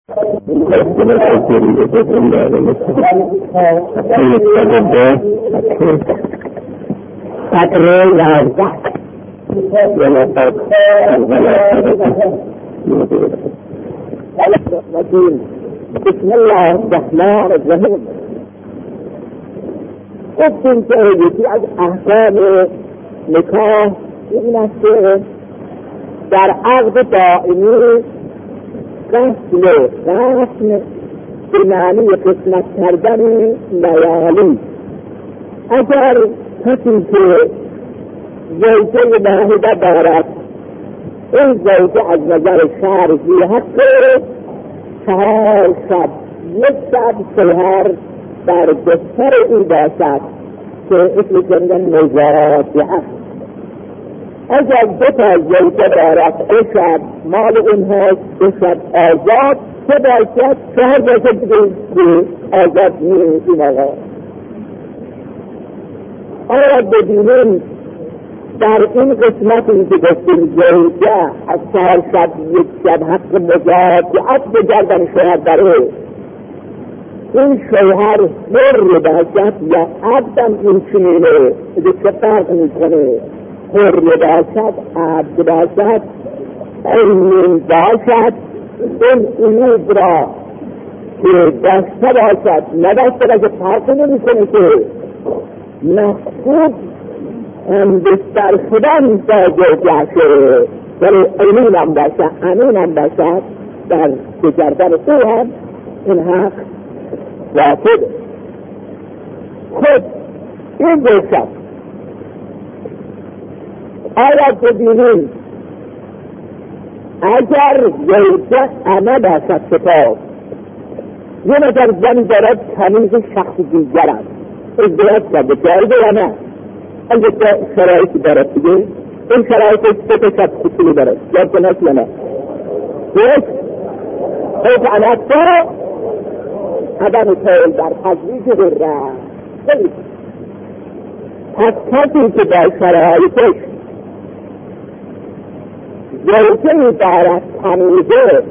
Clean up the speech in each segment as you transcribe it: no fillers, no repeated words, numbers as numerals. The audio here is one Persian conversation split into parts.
بسم الله الرحمن الرحیم. گفتیم که یکی از احکام نکاح این است که در عقد دائمی قسم به معنی قسمت کردن لیالی. اگر کسی که زوجه واحده دارد، این زوجه از نظر شرعی حق 4 شب 1 شب شوهر در بستر او باشد که اسم جنگن مزاجعه. اگر 2 تا زوجه دارد 2 شب مال اونها 2 شب آزاد چه باشد 4 باشد دیگه آزاد نیست. این آقا آیا ببینیم در این قسمتی که گفتیم زوجه از 4 شب 1 شب حق مزاجعت بگردن شوهر داره، این شوهر حر باشد یا عبدم این چنینه اگه چه فرق میکنه؟ حر باشد، عبد باشد، علم باشد، این امید را که داشته باشد نداشته باشد فرق نمیکنه که مخصوص بستر شدن با زوجه شده، ولی امین هم باشد، امین هم باشد در بگردن او هم این حق واجب. خود این 2 شب آیا ببینیم اگر زوجه امه باشد کتاب یه نظر زن دارد تمیز شخص دیگر است ازدواج کرده جایده یا نه؟ اگه شرایطی دارد دیگه این شرایطش 2 شب خصوصی دارد یا جناس یا نه؟ خود عنصا عدم تول در تزویج هره. پس کسی که در شرایطش زوجه‌ای دارد تمیزه،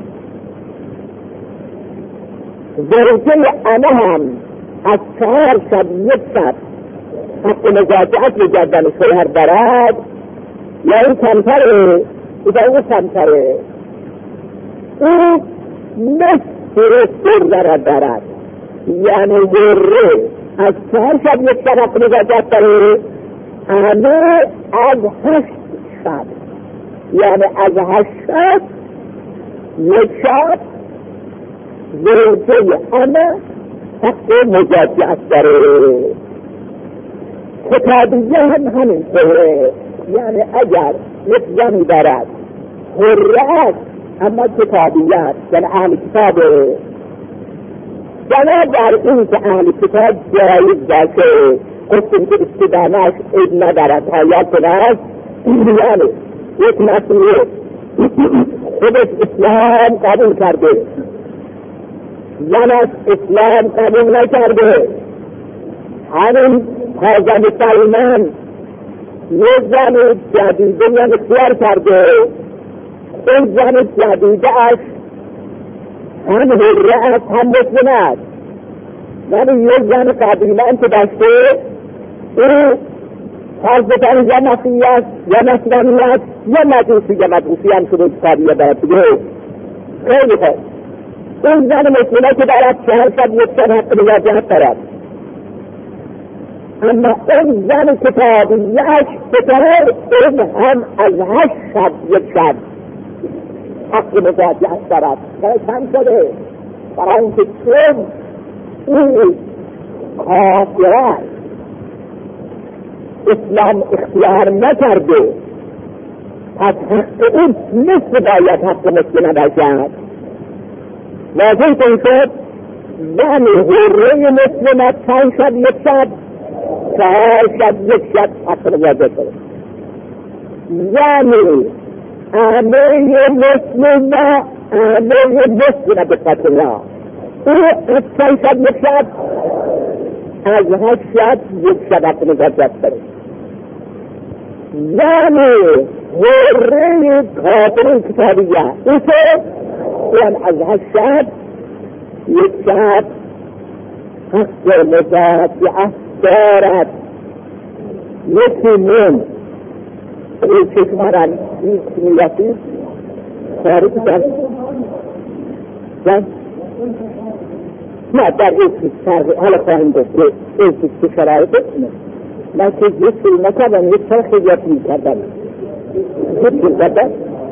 زوجه امه هم از 4 شب 1 شب حق مزاجعت بگردن شوهر دارد یا این کمتره یا این کمتره، او نصف دارد یعنی هره از 4 شب 1 شب حق مزاجعت داره، امه از 8 شب یعنی از 8 شب 1 شب زوجه امه حق مزاجعت داره. کتابیه هم همین طوره، یعنی اگر یک زنی دارد حره است اما کتابیه است یعنی اهل کتابه، بنابر این که اهل کتاب جایز باشه گفتیم که استدامهش عید ندارد حیات کنست، یعنی یک مسئله خودش اسلام قبول کرده زنش اسلام قبول نکرده، همین حاضر سلمان یک زن جدیده یعنی اختیار کرده، این زن جدیده اش هم حره است هم مسلم است، یعنی یک زن قدیمان که داشته او فرض بکنید یا مسیحی است یا نصرانی است یا مجوسی هم شده کتابیه دارد دیگه. خیلی خوب، این زن مسلمه که دارد 4 شب 1 شب حق مزاجعت دارد، اما اون زن کتابیهش بطور اون هم از 8 شب 1 شب حق مزاجعت دارد. چند شده؟ برای اینکه چون این کافر اسلام اختیار نکرده پس حق اون نصف باید حق مسلمه باشد. واضح کن شد زن حره مسلمه 5 شب 1 شب 4 شب 1 شب حق مزاجعت دارد. زن امه مسلمه به قتلا او از 5 شب 1 شب از 8 شب 1 شب حق مزاجعت دارد. زن حره کافر کتابیه او که اون از 8 شب یک شب حق مدافعت دارد. یکی من این چشمارن این سمیتی خارج کرد نه در این فرقی حالا خواهیم گفت این که شرایط بکنه من که یک سری نکردم یک سر خیلیت می کردم یک سری کردم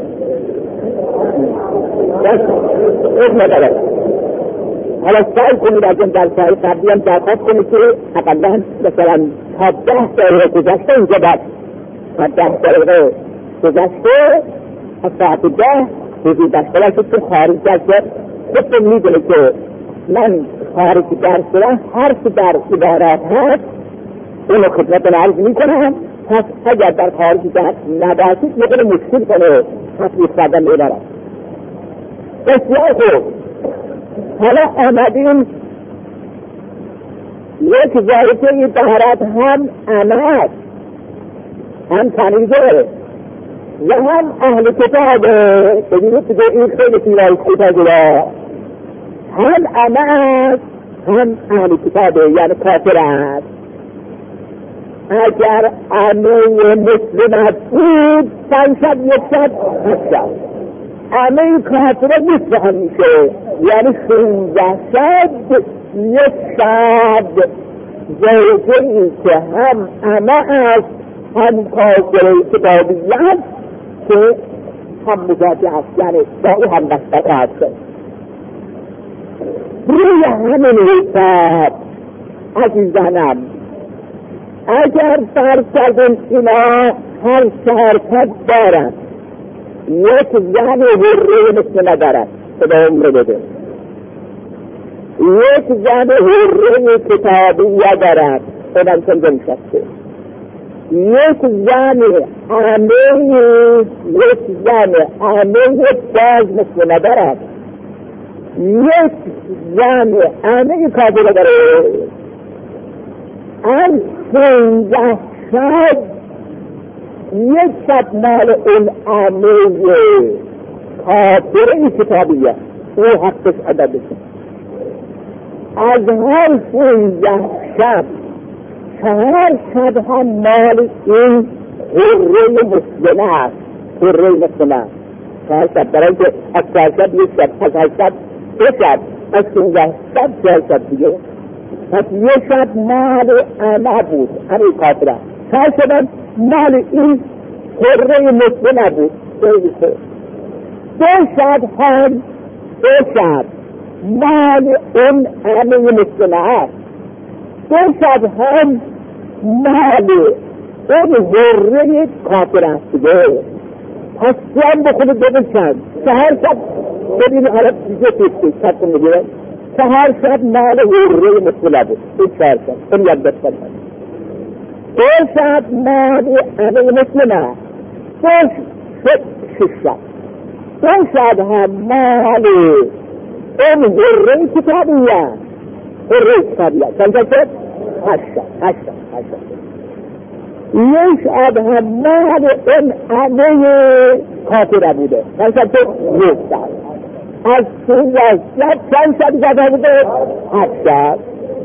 یک ندارم. حالا سعی کنید از این در سعی قبلی هم درخواست کنید که اقلا مثلا تا 10 دقیقه گذشته اینجا بعد تا 10 دقیقه گذشته از ساعت 10 حضور داشته باشید که خارج درست خودتون میدونه که من خارج درست هر که در عبارت هست اونو خدمتون عرض میکنم. پس اگر در خارج درست نداشتید میکنه مشکل کنه تصویق کردن عبارت. بسیار خوب، حالا آمدیم یک ذایقه طهارت هم عمد هم تنیزه و هم اهل کتابه. ببینید که این خیلی سیرای کتابه هم عمد هم اهل کتابه یعنی کافر است. اگر عمه مسلمت بود 5 شب 1 شب 8 شب عمه کافر نصف هم میشه یعنی 16 شب 1 شب. زوجه ای که هم عمه است هم کافر کتابی است که هم مجاجه است یعنی با او هم نسبت است. روی همین حساب عزیزانم اگر فرض اینا هر 4 پد دارند یک زن حره مثل ندارد خدا عمر بده، یک زن حره کتابیه دارد خودم کنجا میشسته، یک زن عمه باز مثل ندارد، یک زن عمه کافر داره. از 15 شب 1 شب مال اون عمه کافر کتابیه او حقش ادا بشه. از هر 15 شب 4 شب هم مال این حره مسلمه است. حره مسلمه 4 شب برای که از 4 شب 1 شب از 8 شب 2 شب از 15 شب 4 شب دیگه. پس 1 شب مال عمه بود همین کافره، 4 شب مال این حره مسلمه بود. 2 شب هم 2 شب مال اون عمه مسلمه است. 2 شب هم مال اون حره کافر است دیگه. پس هم به خود ببینشن 4 شب ببین حالا دیگه پیستی شب کن میگیره 4 شب مال حره مسلمه بود. این 4 شب اون یاد بستن 2 شب مال عمه مسلمه 6 شب 2 شب هم مال اون حره کتابیه چند شد؟ 8 شب 1 شب هم مال اون عمه کافره بوده چند شد؟ 1 شب. از 16 شب چند شب زده بوده؟ 8 شب.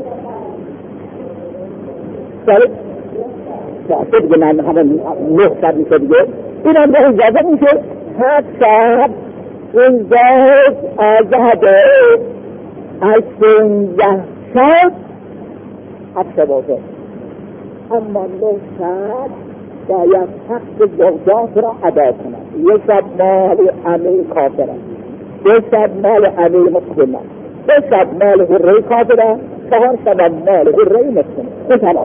ساعته دیگه من همه 9 شب میشه دیگه این هم به اجازه میشه 7 شب این زوج آزاده. از 15 شب 7 شب آزاد، اما 9 شب باید حق زوجات را ادا کنند. 1 شب مال عمه کافره، 2 شب مال عمه مسلمه، 2 شب مال حره کافره، 4 شب مال حره مسلمه. این تمام.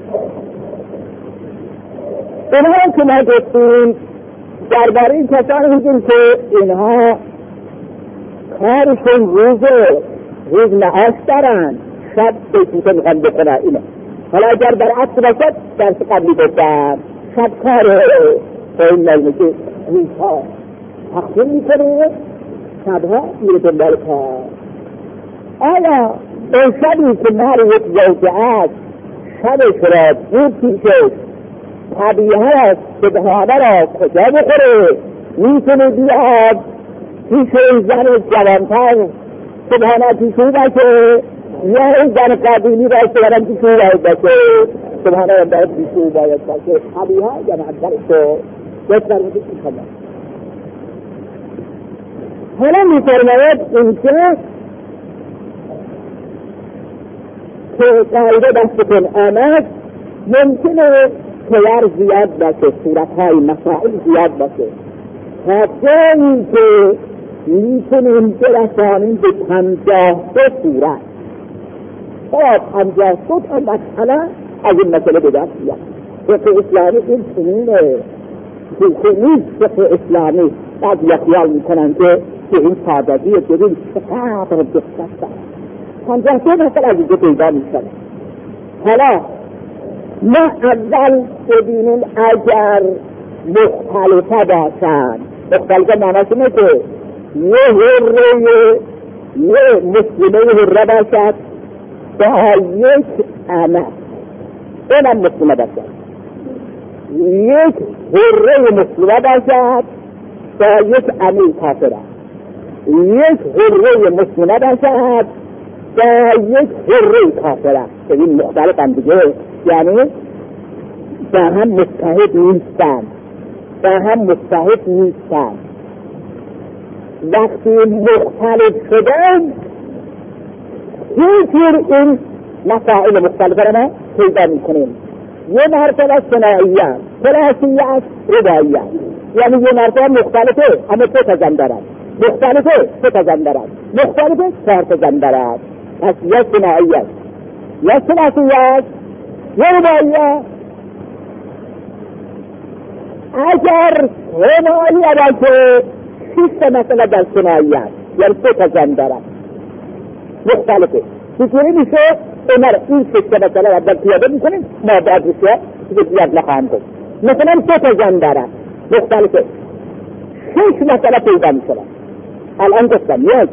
اینها که ما گفتیم درباره این کسانی هستیم که اینها کارشون روز معاش دارن، شب بیتوته میخوان بکنن. اینه حالا اگر در عصر باشد درس قبلی گفتم شب کاره با این مجموعه که روزها تقسیم میکنه شبها میره دنبال کار. آیا اون شبی که مال یک زوجه است شبش را بود پیشش طبیعه است که دهانه را کجا بخوره میتونه بیاد پیش این زن جوانتر سبحانه پیشو باشه یا این زن قدیمی باید سبحانه پیشو باید باشه سبحانه باید پیشو باید باشه حبیها یا معدر تو یک در مدی کنه. حالا می‌فرماید اینکه قاعده دستتون آمد ممکنه تیار زیاد باشه صورتهای مسائل زیاد باشه تا جایی که میتونیم برسانیم به 52 صورت تا 52 تا مسئله از این مسئله به دست بیاد. فقه اسلامی این چنینه نیست. فقه اسلامی بعضی خیال میکنن که این سادگی ببین چقدر دقت داره 52 مسئله از اینجا پیدا میشن. حالا ما اول ببینیم اگر مختلفه باشن مختلفه معنیش اینه که یه مسلمه هره باشد با یک امه اونم مسلمه باشد یک هره مسلمه باشد با یک امه کافره یک هره مسلمه باشد با یک هره کافره این مختلف هم دیگه یعنی با هم متحد نیستن وقتی مختلف شدن هیچ این مسائل مختلفه را پیدا میکنیم. یه مرتبه ثنائیه ثلاثیه رباعیه یعنی یه مرتبه مختلفه اما 2 تا زن دارد مختلفه 3 تا زن دارد مختلفه 4 تا زن دارد. پس یا ثنائیه یا ثلاثیه یا رباعیه. اگر ثنائیه باشه 6 تا مسئله در ثنائیه یعنی 3 تا زن دارد مختلفه چطوری میشه این 6 تا مسئله را در پیاده میکنیم ما باید بسیار که زیاد نخواهم کنیم مثلا 3 تا زن دارد مختلفه 6 مسئله پیدا میشه. الان گفتم یک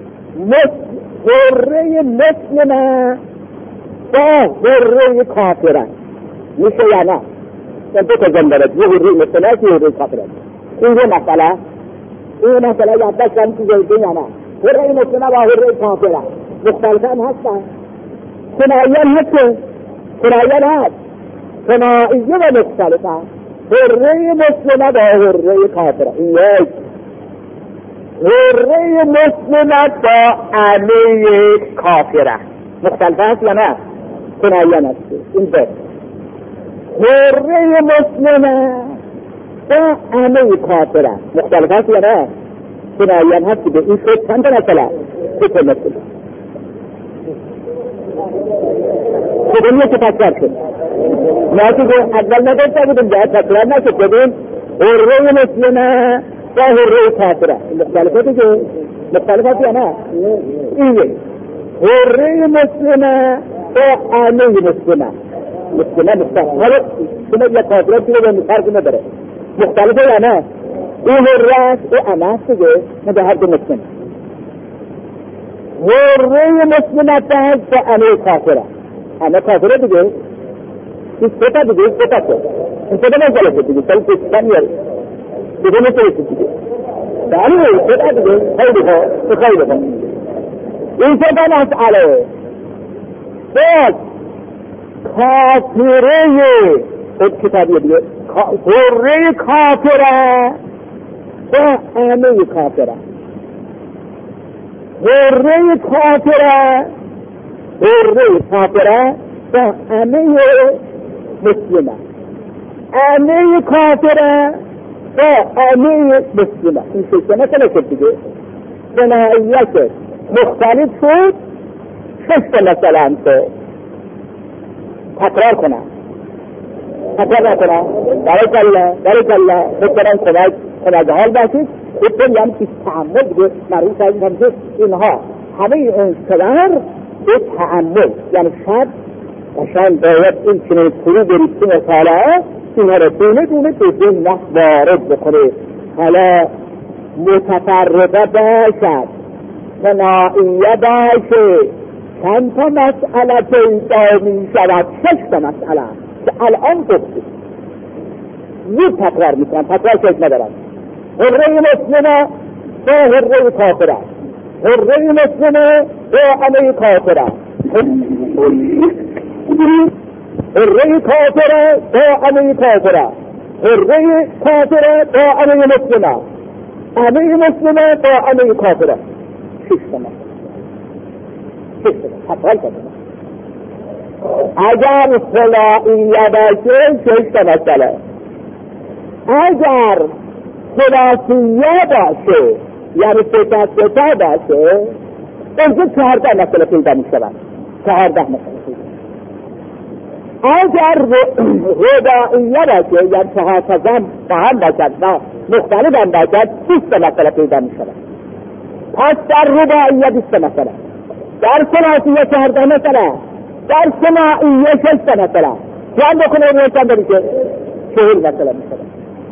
هره مسلمه با هره کافره میشه یا نه؟ این 2 تا زن دارد یه هره مسلمه یه هره کافره این مسئله یاد داشتم که جایده یا نه؟ هره مسلمه با هره کافره مختلفه هم هستن ثنائیه هست ثنائیه و مختلفه هره مسلمه با هره کافره این یک هره مسلمه با عمه کافره مختلفه هست یا نه؟ ثنائیه هست این 2 هره مسلمه با عمه کافره مختلفه هست یا نه؟ ثنائیه هست که این شد چند تا مسئله؟ 3 تا مسئله خودم یه که تکرار شد ما که اول نداشته بودیم باید تکرار نشد بودیم هره مسلمه با هره کافره مختلفه دیگه مختلفه یا نه؟ این هره مسلمه با عمه مسلمه حالا شما یک کافره که به فرق نداره مختلفه یا نه؟ این هره است او عمه است دیگه ما به هر دو مسلمه هره مسلمه با عمه کافره عمه کافره دیگه این 3 تا دیگه 3 تا این 3 تا مسئله دیگه سال پشتن یاری دیگه مسئله دیگه بله 3 تا دیگه خیلی خواه این 3 تا مسئله باز کافره خود کتابیه دیگه هره کافره با عمه کافره هره کافره با عمه مسلمه عمه کافره با عمه مسلمه این 6 مسئله شد دیگه ثنائیه شد مختلف شد 6 تا مسئله هم شد. تکرار کنم بارک الله خودتان کمک حال باشید خودتان یعنی که تعمل دیگه معروف از این که اینها همه این سلر به تعمل یعنی شد قشنگ باید این چنین فرو برید که مطالعه اینها را دونه به ذهن وارد بکنه. حالا متفرقه باشد ثنائیه باشه چند تا مسئله پیدا می شود 6 تا مسئله که الان گفتیم زود تکرار میکنم تکرار شد ندارم هره مسلمه با حره کافره، حره مسلمه با عمه کافره، حره کافره با عمه کافره، حره کافره با عمه مسلمه، عمه مسلمه با عمه کافره. 6 سنه حقیقت کنه. اگر خلائیه باشه 6 مسئله، اگر خلاصیه باشه یعنی ستا باشه اونجا 14 مسئله پیدا می شود. 14 مسئله پیدا. اگر رباعیه باشه یعنی 4 تا زن با هم باشد و مختلف هم باشد 20 مسئله پیدا می شود. پس در رباعیه 20 مسئله، در خلاصیه 14 مسئله، در ثنائیه 6 مسئله. چند بکنه روشن بریشه 40 مسئله می شود.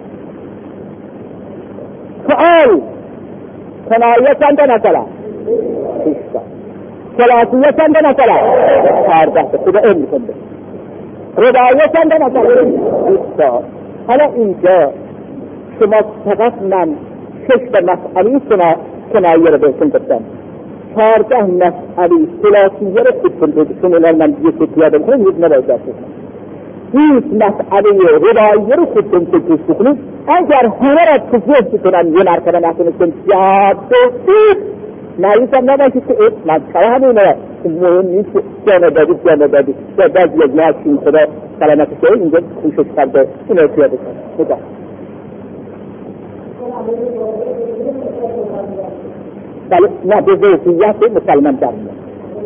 سؤال ثنائیه چند مسئله؟ 6 تا. خلاصیه چند مسئله؟ 14 خدا علم میکنه. رباعیه چند مسئله؟ 20 تا. حالا اینجا شما فقط من 6 مسئله ثنائیه رو بهتون گفتم، 14 مسئله خلاصیه رو خودتون بگیرید. من یه پیاده کنم یک نباید دست کنم. 20 مسئله رباعیه رو خودتون بگیرید. اگر همه را تفوت کنن یه مرتبه نکنستن یاد بگید نایستم نباشید که من چرا همینه مهم نیست جامعه دادید یا باز یک ناشین خدا سلامت شده اینجا خوشش کرده این رو پیاده کنه. بگم بله نه به ذاتیت مسلمان در میاد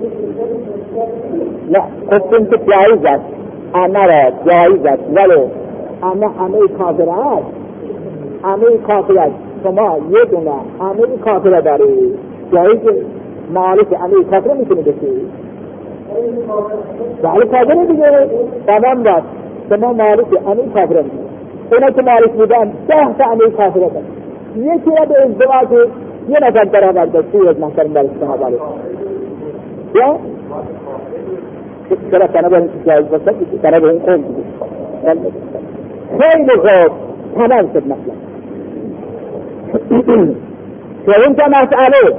نه خودتون که جایز است همه را جایز است ولو همه کافر است، همه کافر است. شما یه دونه همه کافر داری جایز مالک همه کافر میتونی بشی بله کافر دیگه تمام باید شما مالک همه کافر میتونی. اونا که مالک بودن 10 تا همه کافر دارن. یکی را به ازدواج یه نفر در آورد دستی از محترم در استحاب علیه یا چرا تنه به این جایز باشد تنه به این قوم دیگه خیلی خوب تمام شد مثلا این که مسئله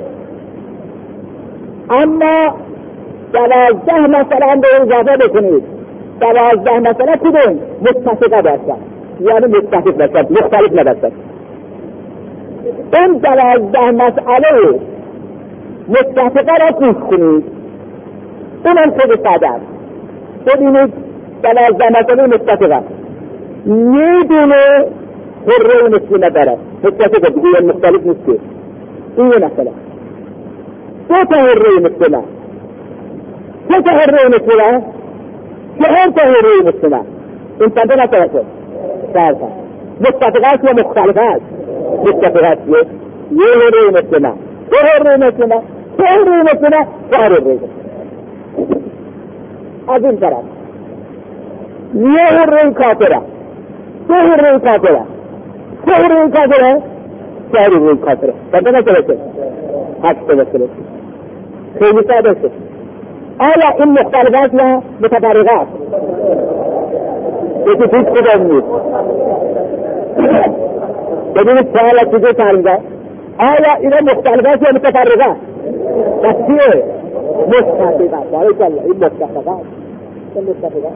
اما 12 مسئله هم به اضافه بکنید. 12 مسئله کدوم؟ متفقه باشد یعنی متفق باشد مختلف نباشد. این 12 مسئله متفقه را گوش کنید. اونم خود ساده است. ببینید 12 مسئله متفقه یه دونه حره مسلمه دارد متفقه دیگه مختلف نیست. این یه مسئله. 2 تا حره مسلمه، 3 تا حره مسلمه، 4 تا حره مسلمه. این چند مسئله شد؟ 4 تا. متفقه است یا مختلفه است؟ متفقه است. یه حره مسلمه، 2 حره مسلمه، 3 حره مسلمه، 4 حره مسلمه. از این طرف یه حره کافره، 2 حره کافره، 3 حره کافره، 4 حره کافره. چند مسئله شد؟ 8 مسئله. خیلی ساده شد. آیا این مختلفات یا متفرقات؟ یکی هیچ کدام نیست. ببینید سوال از چیزی ترینجا آیا اینا مختلفات یا متفرقات؟ پس چیه؟ متفرقات. بارکالله این متفرقات. این متفرقات.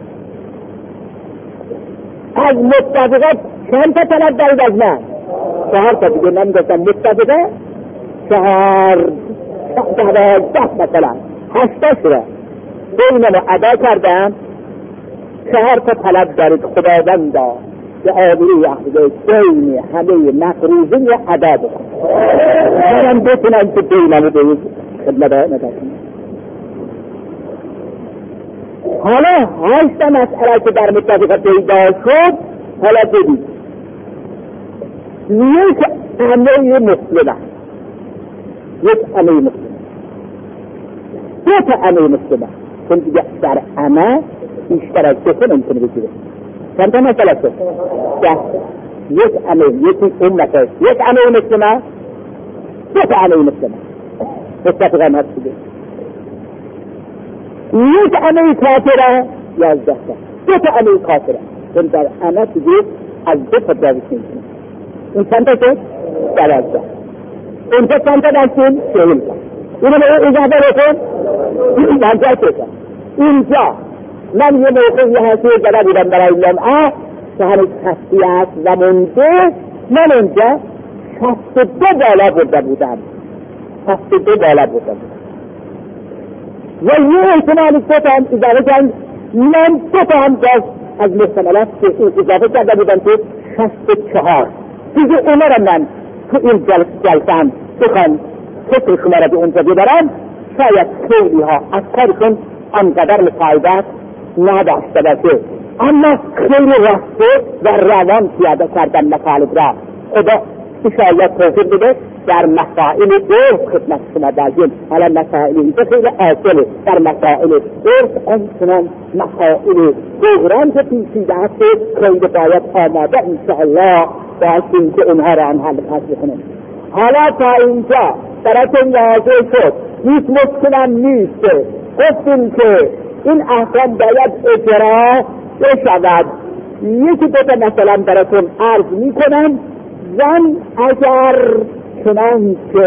از متفرقات چند تا طلب دارید از من؟ 4 تا دیگه من گفتم متفرقات 4 12 مثلا 8 شده اینو ادا کردم. 4 تا طلب دارید خداوندا به آبروی احضای دین همه مقروضین یا ادا بکن. منم بتونم که دینمو به خدمت نداشتم. حالا 8 مسئله که در متفقه پیدا شد حالا ببین یک عمه مسلمه، یک عمه مسلمه، 2 تا عمه مسلمه. چون دیگه در عمه بیشتر از 2 تا نمیتونه بگیره. چند تا مسئله شد؟ 10. یک عمه، یکی امته، یک عمه مسلمه، 2 تا عمه مسلمه. متفقه هم هست دیگه. یک عمه کافره 11 تا، 2 تا عمه کافره. چون در عمه دیگه از 2 تا داویش نمیتونه. این چند تا شد؟ 12. اونجا چند تا دستیم؟ 40 تا. اینو به اضافه بکن منجا کشم. اینجا من یه موقعی هستی جدا بودم برای جمعه که هنوز خستی هست و منده، من اونجا 62 بالا برده بودم. 62 بالا برده بودم و یه احتمالی که هم اضافه کردم، من 2 تا هم از محتملات که اضافه کرده بودم که 64. دیگه اونا را من تو این جلسه هم بخوام فکر شما را به اونجا ببرم، شاید خیلی ها از کارشون آنقدر مفایدت نداشته باشه، اما خیلی راسته و روان پیاده کردن مطالب را. خدا انشاءالله توفیق بده در مسائل عرف خدمت شما داشتیم. حالا مسائل اینجا خیلی آسله، در مسائل عرف آنچنان مسائل دوران که پیچیده هست خیلی باید آماده انشاءالله باشیم که اونها را هم حل پس بکنیم. حالا تا اینجا براتون واضح شد، هیچ مشکلم نیست. گفتیم که این احکام باید اجرا بشود. یکی دو تا مثلا براتون عرض میکنم. زن اگر چنان که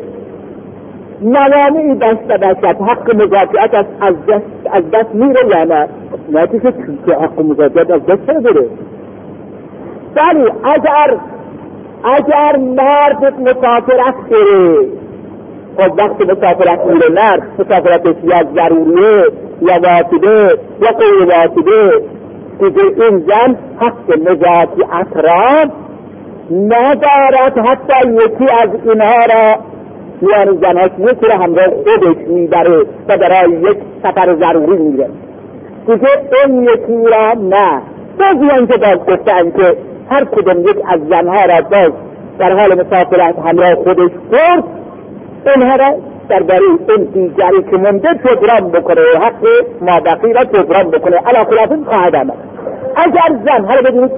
موانعی داشته باشد حق مزاجعت از دست میره یا نه؟ نه که حق مزاجعت از دست بره. ولی اگر مرد مسافرت بره، خب وقتی مسافرت میره مرد مسافرتش یا ضروریه یا واجبه یا غیر واجبه، دیگه این زن حق مزاجعت را ندارد. حتی یکی از اینها را، یعنی زنهاش یکی را همراه خودش میبره و برای یک سفر ضروری میره، دیگه این یکی را نه. بعضی که باز گفتن که هر کدوم یک از زنها را باز در حال مسافرت همراه خودش برد، اینها را درباره این دیگری که منده جبران بکنه، حق مابقی را جبران بکنه. علا خلاف این خواهد آمد. اگر زن، حالا ببینید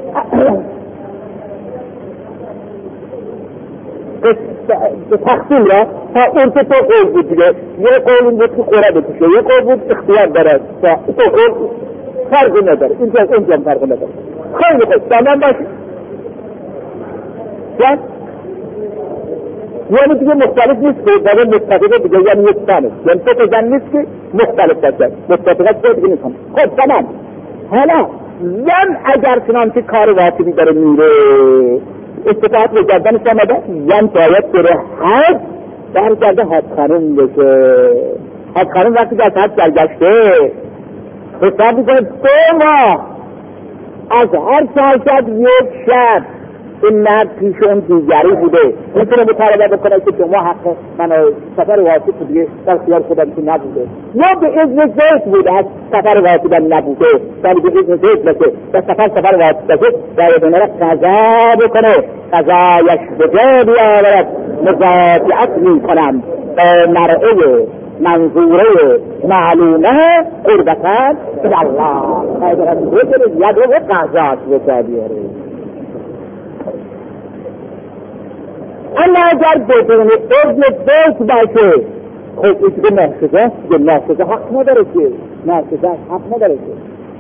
تقسیم را تا اون که تو قول بود دیگه، یه قول این بود که قرآن بکشه، یه قول بود اختیار دارد، تو قول فرقی نداره، اینجا هم فرقی نداره. خیلی خوش تمام باشید. یعنی دیگه مختلف نیست که باید متفقه دیگه، یعنی یک تانه، یعنی تو زن نیست که مختلف باشد، متفقه دیگه نیست. خب تمام. حالا زن اگر چنانچه کار واجبی داره میره، استطاعت به گردنش آمده، زن باید بره حج، برگرده حج خانم بشه. حج خانم وقتی که از حج برگشته حساب میکنه 2 ماه از هر سال یک شب این مرد پیش اون دیگری بوده، میتونه مطالبه بکنه که 2 ماه حق من سفر واجب دیگه در اختیار خودم که نبوده، یا به اذن زید بوده از سفر واجب نبوده، ولی به اذن زید بشه و سفر واجب بشه باید اون را قضا بکنه. قضایش به جا بیاورد، مزاجعت میکنم مرعه منظوره معلومه قربتن الله. یاد رو قضاش به جا بیاره. اما اگر بدون اذن بیت باشه، خب این که ناسزه حق نداره که، ناسزه حق نداره که.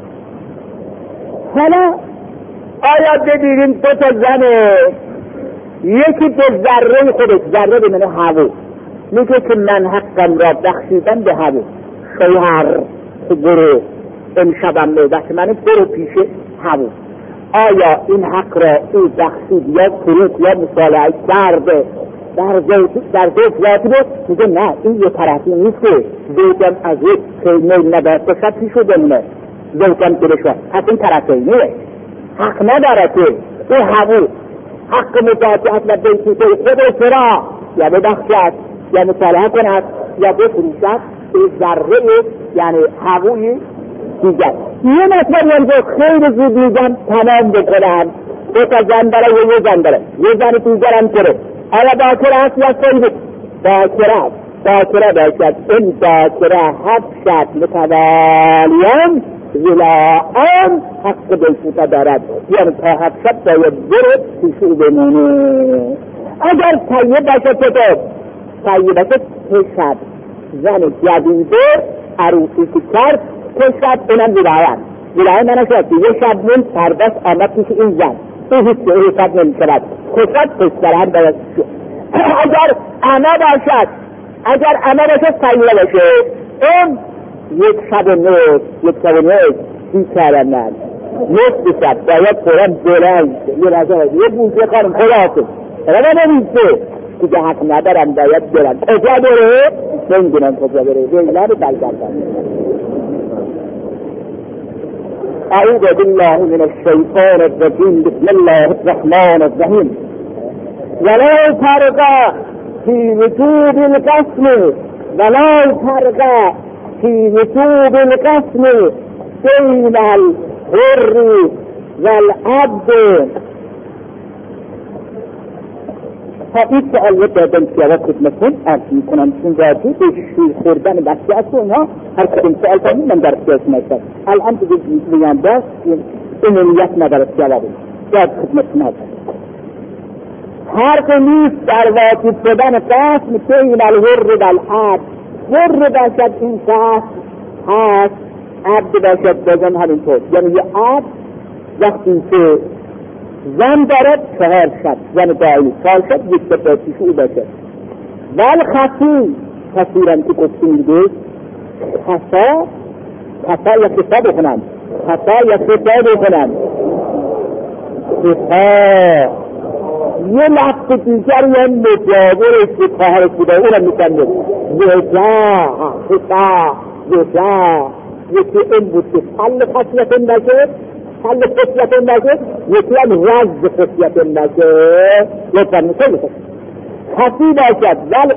حالا آیا ببینیم 2 تا زنه، یکی به ذره خودش، ذره بمینه هوا، میگه که من حقم را بخشیدم به هوا، شوهر برو امشبم میبخش من، برو پیش هوا. آیا این حق را او بخشید یا فروخت یا مصالحه کرده در زیت واجبه؟ میگه نه، این یه طرفی نیست که زیتم از یک میل نداشته شد پیش شده زیتم کرشد، حتی این طرفی نیست، حق نداره که این هوا حق مدافعت و بیتیته خودش را یا ببخشد یا مصالحه کند یا بفروشد به ذره، یعنی هوای دیگر. یه نفر یعنی خیلی زود میگم تمام بکنم، 2 تا زن داره و یه زن داره، یه زن دیگرم کنه. حالا باکره هست یا سیده؟ باکره باشد. این باکره 7 شب متوالیم زلاعان حق بیتیته دارد، یعنی تا 7 شب باید برد پیشو بمونه. اگر طیب باشه چطور؟ طیب باشه 3 شب زن جدیده عروسی که کرد 3 شب اونم ولایت منه شد که 1 شب من پردست آمد پیش این زن، این هیچ حساب نمی شود، خودت پشتر هم باید شد. اگر اما باشد، اگر اما باشد سیره باشه، اون یک شب نوز بیکارم من نوز بشد باید قرآن بلند یه رضا یه بوزه خانم خلاصه رضا نمیشه دیگه حق ندارم باید بلند کجا بره؟ نمیدونم کجا بره ویلان بلگردن. اعوذ بالله من الشیطان الرجیم بسم الله الرحمن الرحیم. ولا ترقى في وجوب القسم ولا ترقى في وجوب القسم بين الحر والعبد. این سؤال رو دادم سیاوت خدمتون عرض میکنم چون راجع به شیر خوردن بچه از اونها هر کدوم سؤال کنیم من در اختیار نشد. الان دیگه میگم دست امنیت نداره سیاوت داد خدمتون هست. حرف نیست در واجب شدن قسم بین الحر والعبد. حر باشد این قسم هست، عبد باشد بازم همینطور. یعنی یه عبد وقتی که زن دارد 4 شب زن دایی 4 شب یک شب او باشد. ول خصیرم که گفتیم دیگه خصا یا خصا بخونم یه لفظ دیگر یه مجاورش به کارش بوده اونم میکنده خصا یکی این بود که حل خصیت نشه یکی هم رز خصیت نشه لطفا مثل خصی باشد ول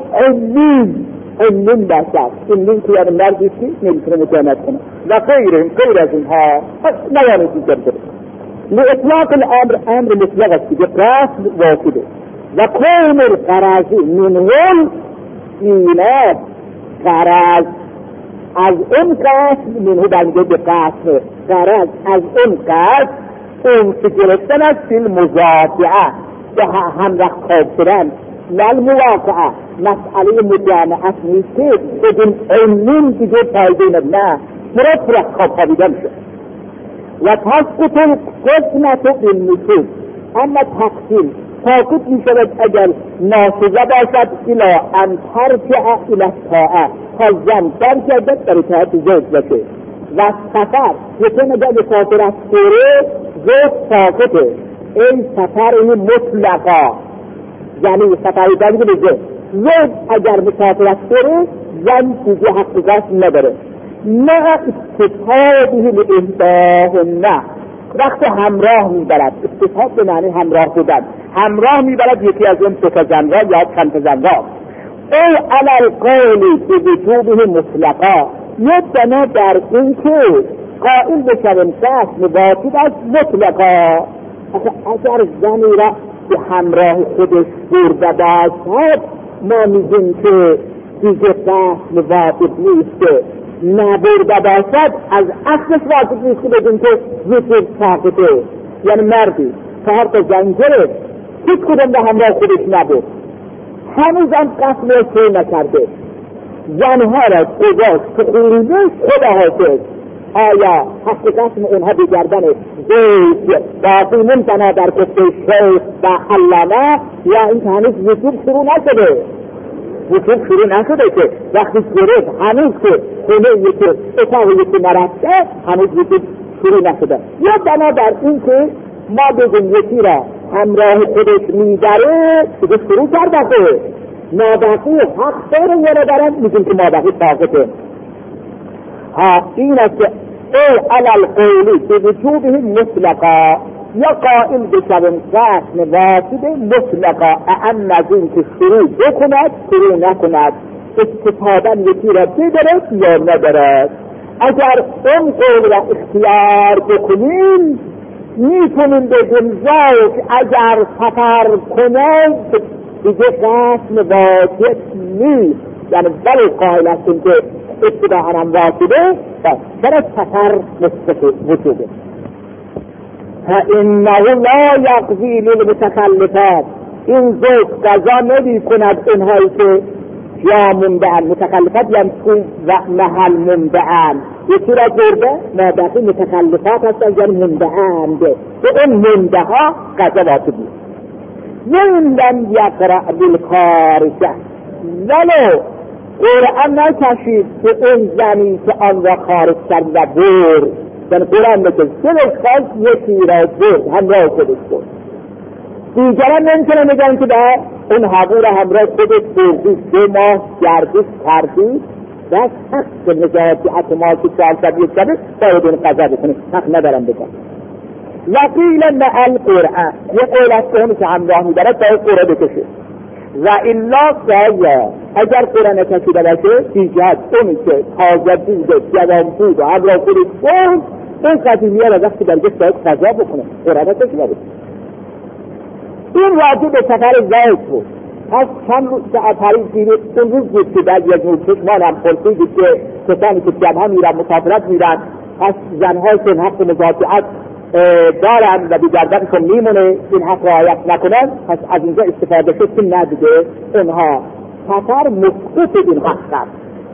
امین باشد. امین که یعنی مردی که نمیتونه مجامت کنه و غیر از اینها نیانه دیگر بره لإطلاق امر مطلق است که قسم واجبه و کون الغرض منهم اینه غرض از اون قسم منه بنده به قسم غرض از اون قسم اون که گرفتن است فیل مضافعه به همراه خواب شدن نل مواقعه مسئله مجامعت نیست که بدون علمین دیگه پایده نه مرد خوابیدن شد. و تسقط القسمت بالنصوص اما تقسیم ساقط می شود اگر ناشزه باشد الى ان ترجع الى الطاعه تا زن برگردد در اطاعت زوج باشه. و سفر یکن اگر به خاطر از سوره زوج ساقطه این سفر این مطلقا یعنی سفری دارید به زوج اگر به خاطر از سوره زن دیگه حقیقت نداره. نه استفاده به اهداه نه وقت همراه میبرد. استفاده به معنی همراه بودن، همراه میبرد یکی از اون 2 زن را یا چند زن را. ای علی القول به وجوبه مطلقا یک بنا در این که قائل بشویم قسم واجب از مطلقا. اگر زنی را به همراه خودش برده باشد ما میگیم که دیگه قسم واجب نیست. نبرده باشد از اصلش واجب نیست که بگیم که وجوب ساقطه. یعنی مردی 4 زن گرفت هیچ کدوم به همراه خودش نبرد هنوز هم قسم را طی نکرده زنها را گذاشت که قریبش خدا حافظ. آیا حق قسم اونها بگردن زوج باقی ممتنع در گفته شیخ و علامه یا این که هنوز وجوب شروع نشده که وقتی گرفت هنوز که خونه یکی اتاق یکی نرفته هنوز وجوب شروع نشده. یا بنا در این که ما بگیم یکی را همراه خودش میبره دیگه شروع کرده مابقی حق داره یا ندارن میگیم که مابقی ساقطه. این است که ای علی القولی به وجوبه مطلقا یا قائل بشویم قسم واجب مطلقا اعم از این که شروع بکند شروع نکند استفادن یکی را بدرد یا ندارد. اگر اون قول را اختیار بکنیم میتونیم بگیم زوج اگر سفر کند دیگه قسم واجب نیست. یعنی ولی قائل هستیم که اتباعا هم واجبه چرا سفر وجوبه. فإنه لا يقضي للمتخلفات این زوج قضا نمی کند اینهایی که یا منبعن متخلفات یعنی تو و محل منبعن یکی را برده مابقی متخلفات هستن یعنی منبعن به اون منبعها قضا واجب نیست. وَإِنْ لَمْ يَقْرَأْ بِالْخَارِجَةِ ولو قرآن نکشید که اون زمین که آن را خارج کرد و برد، یعنی قرآن نکشید دلش خواست یکی را برد همراه خودش برد. دیگران نمیتونه میگن که در اون هوا را همراه خودش بردی 3 ماه گردش کردی و حق نجاتی اتماعی که 401 شده باید این قضا بکنه، حق ندارم بکن. وقیل مع القرآن یه قول از که همراه میدارد باید قرآن بکشه و الا سایا اگر قرآن نکشیده باشه دیگر اونی که تازه بود و جوان بود و همراه خودش بود اون قدیمیه را وقتی برگشت باید قضا بکنه، قرآن نکشیده باشه. این راجع به سفر زید بود. پس چند روز پریز دیدید اون روز بود که در یک نور چشمان هم پرسیدید که کسانی که جبهه میرن مسافرت میرن پس زنهایشون حق مضاجعت دارن و بگردنشون میمونه این حق رعایت نکنن، پس از اینجا استفاده شد که ندیده اونها سفر مسقوط این حق کرد.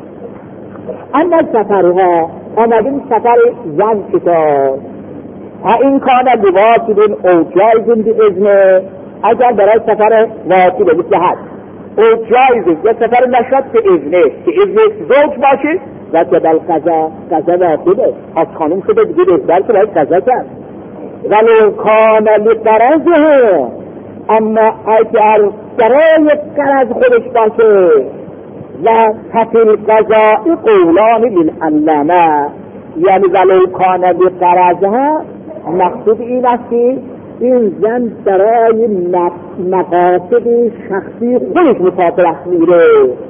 اما سفرها آمدین سفر زن شد ها این کانه لواجبین او جایزین بی اذنه اگر برای سفر واجبه مثل حد او جایزین یا سفر نشد به اذنه که اذن زوج باشه و که بل قضا واجبه از خانم شده دیگه بهتر که باید قضا کرد ولو کانه لقرضه اما اگر برای قرض خودش باشه و ففی القضاء قولان للعلمه یعنی ولو کانه لقرضه مقصود این است که این زن برای مقاصد شخصی خودش مسافرت میره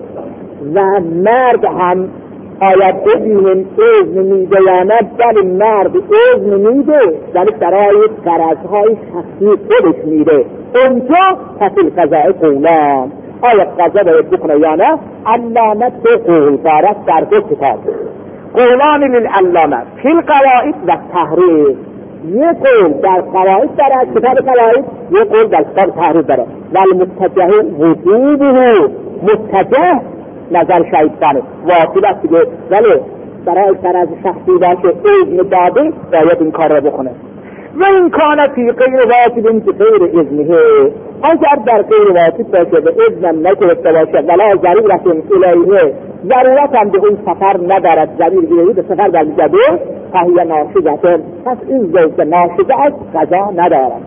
و مرد هم آید ببینیم اذن میده یا نه، بله مرد اذن میده ولی برای قرضهای شخصی خودش میره اونجا فی القضاء قولان آیا قضا باید بکنه یا نه. علامت به قول دارد در 2 کتاب قولان للعلامه فی القواعد و تحریر، یه قول در قواعد دارد کتاب قواعد، یه قول در کتاب تحریر دارد و المتجه وجوبه متجه نظر شایستانه واجب است دیگه ولی برای قرض شخصی باشه اذن داده باید این کار را بکنه. و این کانه فی غیر واجب که غیر اذنه اگر در غیر واجب باشه و اذن نگرفته باشه ولا ضرورت الیه ضرورت هم به اون سفر ندارد ضریر الیه به سفر برمیگرده فهی ناشزه پس این زوج ناشزه از قضا ندارد.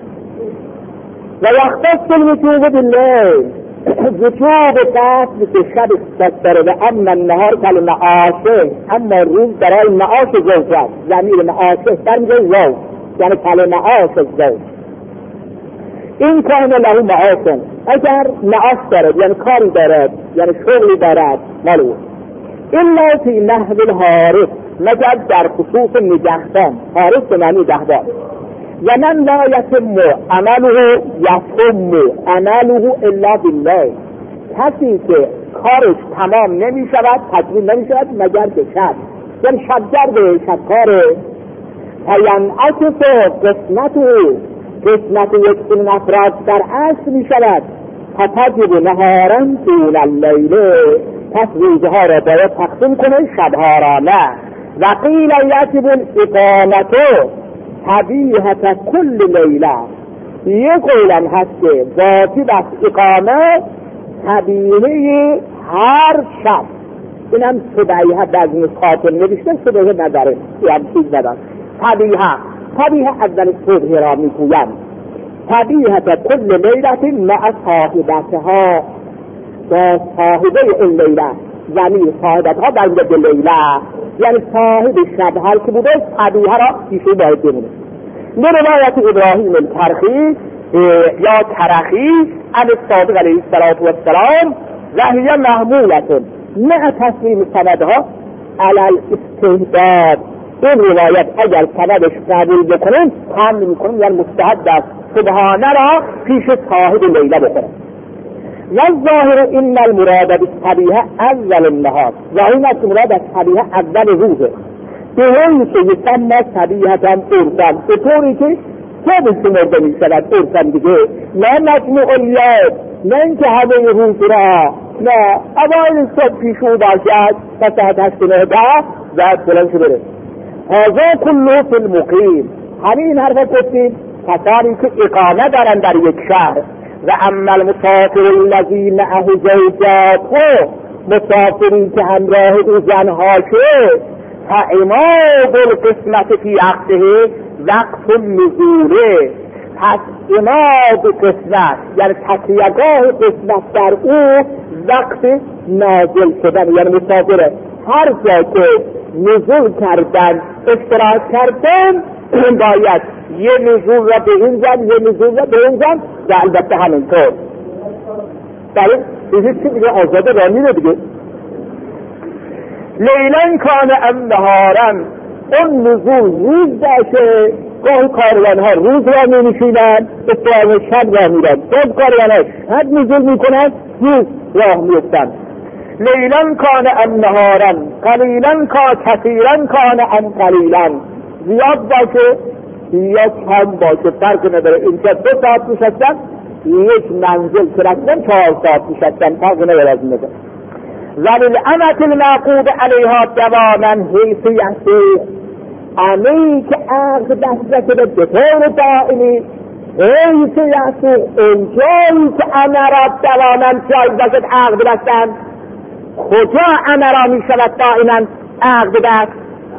و یختص الوجوب باللیل وجوب قصد که شب استداره و اما النهار کل معاشه اما روز برای معاش زوج است ضمیر معاشه برمیگه زوج یعنی کل معاش زوج این کان له معاشن اگر معاش دارد یعنی کاری دارد یعنی شغلی دارد مالو الا فی نحو الحارس مگر در خصوص نگهبان حارس به معنی نگهبان و من لا یتم عمله الا بالله کسی که کارش تمام نمی شود تکمیل نمی شود مگر به شب یعنی شبگرده شبکاره فینعکس قسمت یک این افراد در اصل می شود فتجب نهارا طول اللیل پس روزها را باید تقسیم کنه شبها را نه. و قیل یجب الاقامت طبیعت کل لیله یه قولم هست که واجب است اقامه طبیعه هر شب اینم طبیعه در نسخات نوشته طبیعه نداره یعنی چیز نداره طبیعه اول صبح را میگویم طبیعت کل لیله مع صاحبتها با صاحبه این لیله یعنی صاحبتها در مورد لیله یعنی صاحب شب هر که بوده طبیعه را پیشه باید بمونه. لروایت ابراهیم الکرخی یا کرخی عن الصادق علیه السلام و هی محمولتون مع تسلیم سندها علی الاستحباب این روایت اگر سندش قبول بکنن حمل میکنن یعنی مستحب است صبحانه را پیش صاحب لیله بکنن. و ظاهر این المراد بالطبیعه اول النهار ظاهر است مراد از طبیعه اول روزه به این که یسمى طبیعتا عرفا به طوری که خودش مرده می شود عرفا دیگه نه مجموع الیاد نه اینکه همه روز را نه اوایل صبح پیشو باشد و ساعت 8 و 9 زد بلند شو بره. هذا كله في المقیم همین حرف گفتیم کسانی که اقامه دارن در یک شهر و اما المسافر الذی معه زوجاته، مسافری که همراه او زنهاشه، فعماد القسمت فی عقده وقت نزوله، پس اماد قسمت یعنی تکیهگاه قسمت در او وقت نازل شدن، یعنی مسافره هر جا که نزول کردن اشتراک کردن باید یه نزول را به این زن، یه نزول را به این زن و البته همینطور. بله این چی دیگه آزاده را میره دیگه. لیلن کان ام نهارن، اون نزول روز باشه، گاه کاروان ها روز را می نشینن، اصلاح شب را میرن، گاه کاروان ها شب نزول میکنن، روز راه میفتن. لیلن کان ام نهارن، قلیلن کثیرن کان ام قلیلن، زیاد باشه یا کم باشه فرق نداره. اینجا 2 ساعت میشستن، یک منزل که رسیدن 4 ساعت میشستن، فرق نداره از این نظر. وللامة المعقود علیها دواما حیث یسوع، امی که عقد بسته شده به طور دائمی حیث یسوع، اونجایی که امه را دواما جایز باشد عقد بستن. کجا امه را می شود دائما عقد بست؟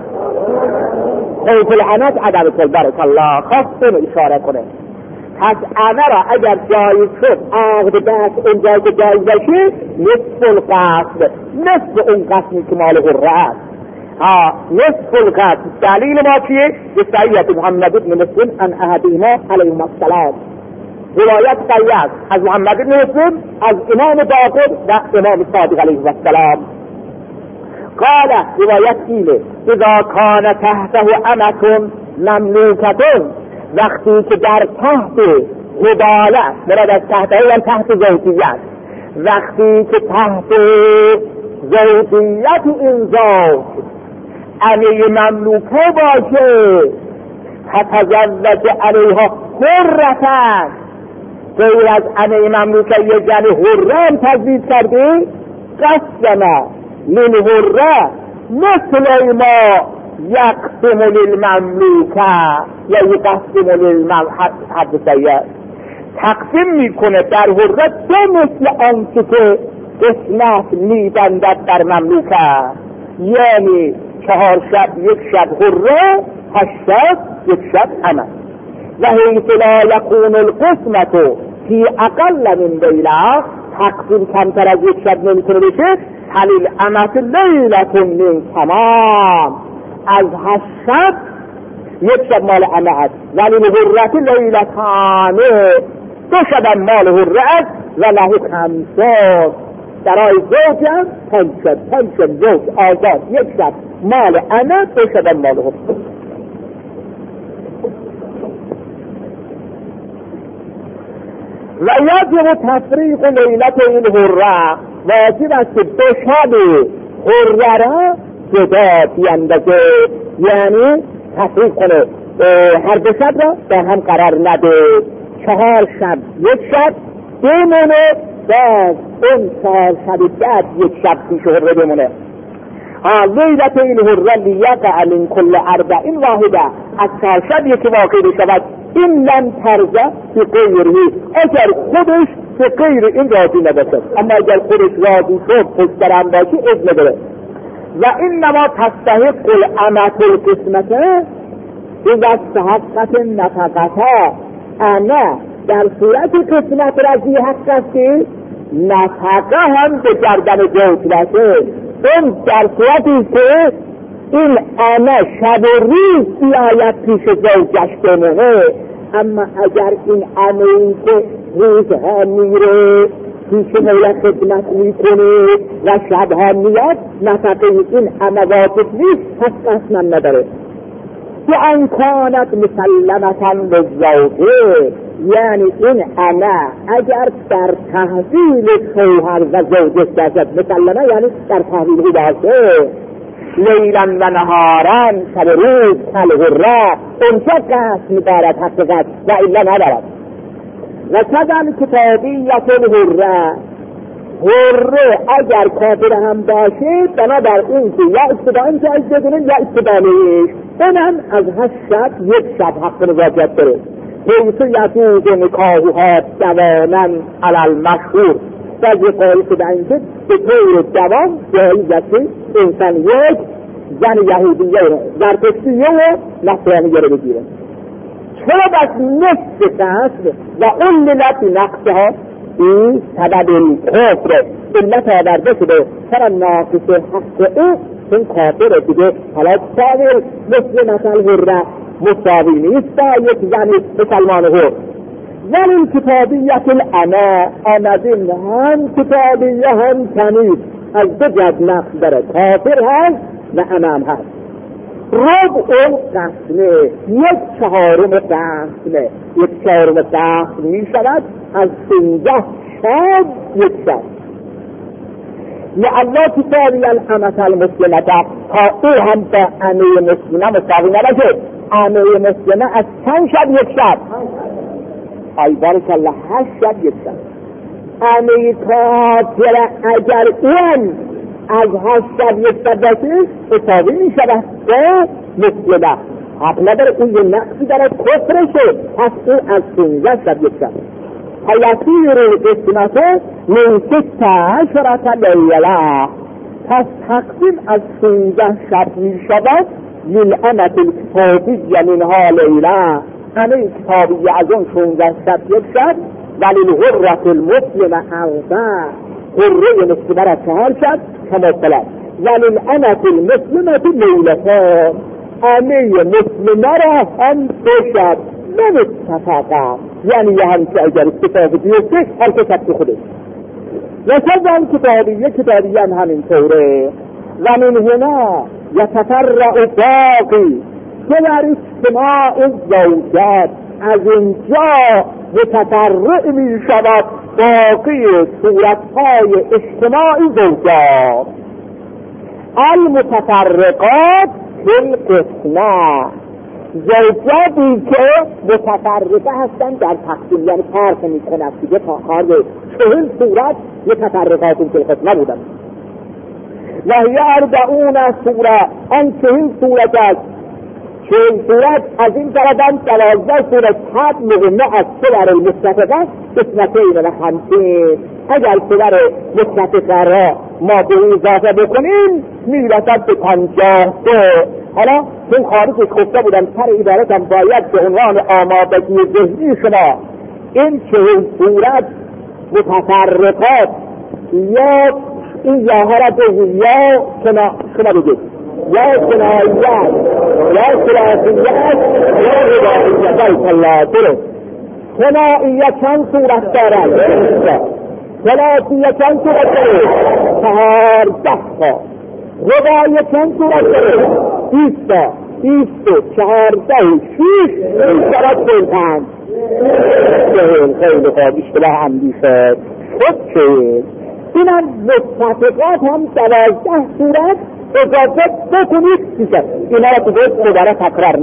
خوف العنت عدم کل بارک الله خواستم اشاره کنه. پس امه را اگر جایز شد عقد بست اونجایی که جایز باشه، نصف القصد، نصف اون قسمی که مال حره است. نصف القصد دلیل ما چیه؟ به صحیحت محمد بن مسلم ان احدهما علیهما السلام، روایت صحیح از محمد بن مسلم از امام باقر و امام صادق علیه السلام. قال روایت اینه اذا کان تحته امة مملوکة، وقتی که در تحت هداله، مراد از تحته یعنی تحت زوجیت، وقتی که تحت زوجیت این زوج امی مملوکه باشه، فتزوج علیها حرتن، غیر از امی مملوکه یه جن حرم تزویج کرده، قسم من حره مثل ما یقسم للمملوکه یا یقسم للمحدثیه، تقسیم میکنه در حره 2 مثل آنچه که قسمت میبندد در مملوکه، یعنی 4 شب 1 شب حره، 8 شب 1 شب امه. و حیث لا یکون القسمت فی اقل من لیله، تقسیم کمتر از 1 شب نمیتونه بشه، حلیل امت لیلتون من تمام، از 8 شب 1 شب مال امه است، ولی حرت لیلتانه 2 شب مال حره است و له 5 برای زوج هم 5 شب زوج آزاد، 1 شب مال امه، 2 شب مال حره. و یجب تفریق لیلت این حره، واجب است که 2 شب حره را جدا بیندازه، یعنی تفریق کنه، هر 2 شب را به هم قرار نده، 4 شب 1 شب بمونه، باز اون 4 شب بعد 1 شب پیش حره بمونه. لیلت این حره لیقع من کل 40 واحده، از 4 شب یکی واقع بشود، این لم ترزه به غیره، اگر خودش به غیر این راضی نباشد، اما اگر خودش راضی شد پشترم باشی از نداره. و اینما تستحق الامة القسمته اذا استحقت نفقتها، اما در صورت قسمت رضی حق است نفقه هم به گردن زوج باشه، اون در صورتی که این امه شب و روز بیاید پیش زوجش بمونه. اما اگر این امه‌ای که روزها میره پیش مولا خدمت میکنه و شبها میاد، نفقه این امه واجب نیست، پس اصلا نداره. و ان کانت مسلمتا للزوجه، یعنی این امه اگر در تحویل شوهر و زوجش باشد، مسلمه یعنی در تحویل او باشه، لیلا و نهارا، شب روز کالحره، اونجا قسم دارد حقیقت و الا ندارد. و کدام کتابیت الحره، حره اگر کافر هم باشه بنابر این که یا استدامه جایز بدونه یا استدامه، اونم از 8 شب 1 شب حق نزاجت داره. حیث یسوق نکاحها جوانن علی المشهور. بعضی قائل شده اینکه به طور جوان جایزه انسان یک زن یهودیه زرتشتیه و نصرانیه رو بگیره. چرا بس نصف قصد و اون ملت نقصها این سبب کفر علت آورده شده سر ناقص حق او این کافر دیگه. حالا ساویل مثل مثل هره مساوی نیست با یک زن مسلمان هر. ولی کتابیت الانا آمدین هم کتابیه هم کنید از دو جد نقص داره، کافر هست و امام هست. ربع قسمه یک چهارم قسمه، یک چهارم قسم می شود از 15 شب یک شب. لعلا کتابی الامت المسلمه تا او هم با امه مسلمه مساوی نباشه. امه مسلمه از چند شب یک شب؟ ای بارک الله 8 شب یک شب. امه کافر اگر اون از 8 شب یک شب باشه مساوی می شود با مسلمه. حق نداره، اون یه نقصی داره کفرشه، پس اون از 15 شب یک شب. یسیر قسمته من 16 لیله، پس تقسیم از 16 شب می شود. للامة الکتابیه منها لیله، همه کتابیه از اون 16 شب یک شب. وللحرة المسلمه 4، حره مسلمه را 4 شب کما سلام. وللامة المسلمه لیلتان، همه مسلمه را هم 3 شب نمتفقا، یعنی یه هم که اگر اتفاق بیفته هر که شب خودش. و سبب کتابیه هم همین طوره. و من هنا یتفرع باقی که در اجتماع زوجات از اینجا متفرع می شود باقی صورتهای اجتماع زوجات. المتفرقات فی القسمه، زوجاتی که متفرقه هستن در تقسیم، یعنی فرق می کنند دیگه تا خارج 40 صورت متفرقات فی القسمه بودن. و هی 40 سوره، آن 40 صورت است. 40 صورت از این طرفن 12 صورت حد مهمه از صور المتفقه قسمتین و 50. اگر صور متفقه را ما به اضافه بکنیم میرسد به 52. حالا چون خارجش خفته بودم سر ادارتم باید به عنوان آمادگی ذهنی شما این 40 صورت متفرقات یا این یاها را بگید یا شما بگید یا کنایت یا ثلاثیت یا رباعیت. الله درست. کنایت چند صورت دارد؟ ثلاثیت چند صورت دارد؟ 14 تا. رباعیت چند صورت دارد؟ 20 تا. 20 14 6 صورت بلند. خیلی خواب اشتباه عمدی شد. خود چه؟ اینم متفقات هم 12 صورت اضافه بکنید دیگر. اینا را دوباره تکرار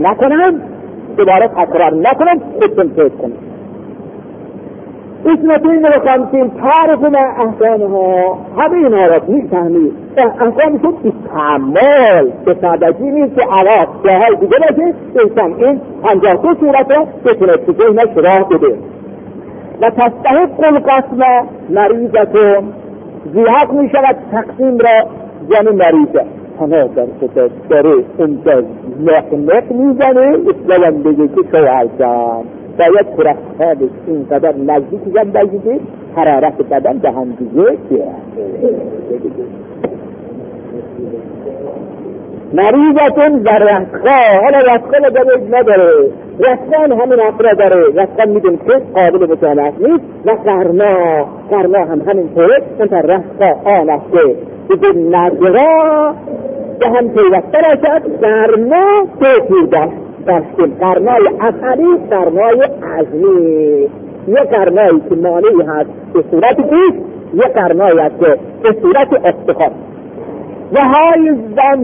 نکنم خودتون فکر کنید. اثنتین و 50 تعرف احکامها، همه اینها را میفهمید. احکامشون استعمال به سادگی نیست که عوض جاهای دیگه باشه. انسان این 52 صورت را بتونه که ذهنش راه بده. و تستحق القسم مریضتون، زیحق می شود تقسیم را یعنی مریضه. همه در خطاب داره اونجا لحنق می زنه اسلام بگه که شوهر جان باید پرخوابش اینقدر نزدیک جان بگیده حرارت بدن به هم دیگه که مریضتون در رسخا. حالا رسخا لگه نداره، رسخان همین افرا داره. رسخان میدون که قابل مطالعه نیست. و قرنا هم همین طوره. انتا رسخا آنسته بگه نظرا به هم پیوسته راشد. قرنا توفیر داشتیم، قرنای اصلی، قرنای عظمی. یه قرنایی که مانعی هست به صورت گوش، یه قرنایی هست که به صورت استخوان. و حایز و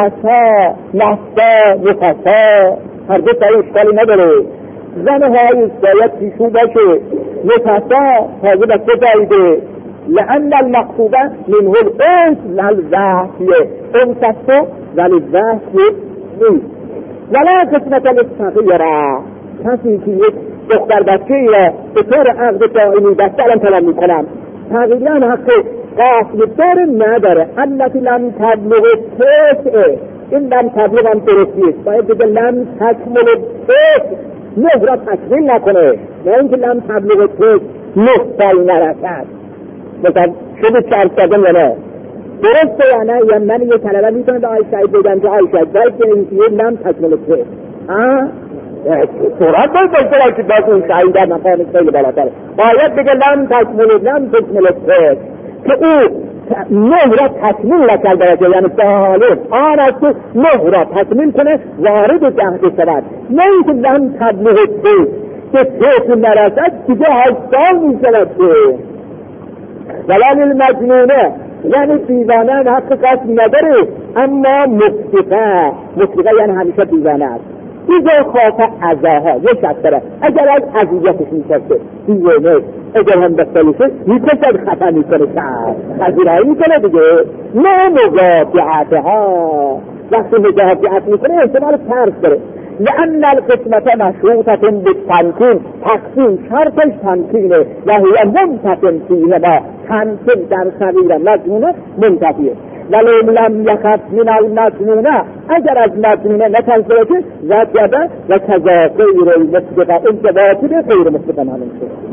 نفسا هر دو تایی اشکالی نداره. زن حایز باید پیشو باشه، نفسا تازه بسته دایده. لأن المقصوده منه الانس للوحیه، انسسته ولی وحیه نیست. ولا قسمت الصغیره، کسی که یک دختر بچه ای را به طور عقد دائمی دسته الان طلب میکنم، تقریبا حق قصد داره نداره. التي لم تبلغ التسع، این لم تبلغ هم درستیست، باید بگه لم تکمل التسع، 9 را تکمیل نکنه، نه اینکه لم تبلغ التسع 9 سال نرسد. مثلا شده 4 سال یا نه درسته یا نه؟ یا من یه طلبه میتونه به آی سعید بگم که آی سعید باید که این لم تکمل التسع سرعت باید داشته باید که باید اون سعید در مقام خیلی بالاتره، باید بگه لم تکمل التسع که او 9 را تکمیل نکرده، یعنی سالم آن از که 9 را تکمیل کنه وارد جهد شود، نه اینکه لم تبلغ التسع که تسع نرسد دیگه 8 سال میشود که ولن المجنونه، یعنی دیوانه حق قصد نداره اما مفسقه یعنی همیشه دیوانه است. دیگه خواهد ازاها یه شک داره، اگر از عذیتش میکشه دیوانه، اگر هم بستلیشه میکشد خطا میکنه، خزیرهایی میکنه دیگه. نه مجافعتها، وقتی مجافعت میکنه احتمال ترس داره. لأن القسمت مشروطة بالتمکین، تقسیم شرطش تمکینه و هی منتفن فیه ما، تمکین در صغیر مجنونه منتفیه. ولو لم یخف من المجنونه، اگر از مجنونه نتنسله که وجبه و کذا غیر المصدقه، انتباطی به غیر مصدقه همین شد.